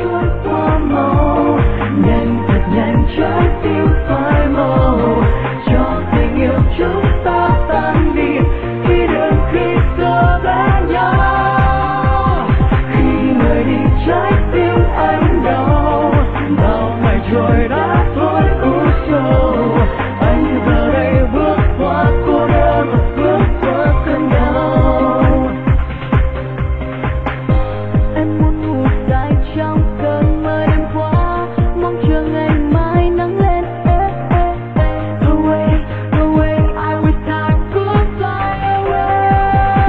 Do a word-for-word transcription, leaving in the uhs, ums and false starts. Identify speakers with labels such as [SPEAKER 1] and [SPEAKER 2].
[SPEAKER 1] trôi qua mau, nhanh thật nhanh trái tim phai màu, cho tình yêu chúng ta tan đi khi đường khi xưa bên nhau. Khi người đi trái tim anh đau, bao ngày trôi đã thôi u sầu, anh giờ đây bước qua cô đơn, bước qua cơn đau. Em muốn ngủ dài trong cơn mơ đêm qua, mong chờ ngày mai nắng lên. Go away, go away, I wish I could fly away.